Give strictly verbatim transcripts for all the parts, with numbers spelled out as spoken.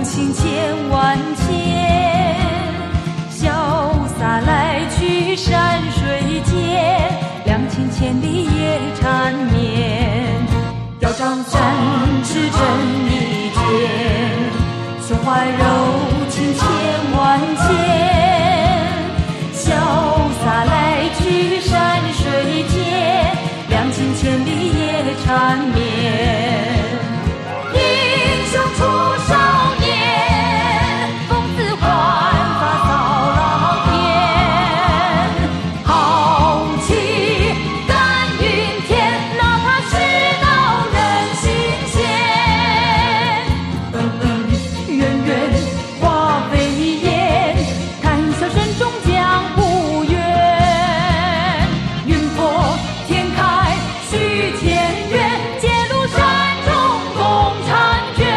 情千万千，潇洒来去山水间，两情千里夜缠绵。要张三尺真一剑，胸怀柔情千万千，潇洒来去山水间，两情千里夜缠绵。英雄出少年，风姿焕发扫浪烟，豪气干云天，哪怕世道人心险。恩恩怨怨化飞烟，谈笑声中江湖远。云破天开续前缘，揭露山中共婵娟。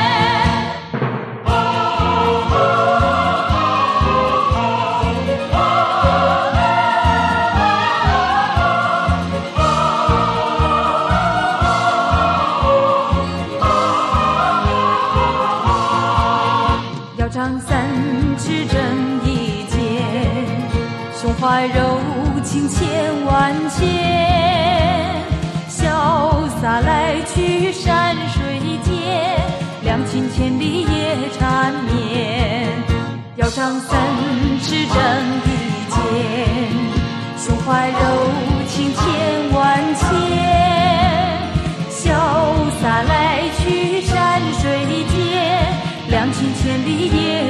要张三尺真一剑，胸怀柔情千万千，潇洒来去山水间，两情千里夜缠绵。要张三尺真一剑，胸怀柔情千万千，潇洒来去山水间，两情千里夜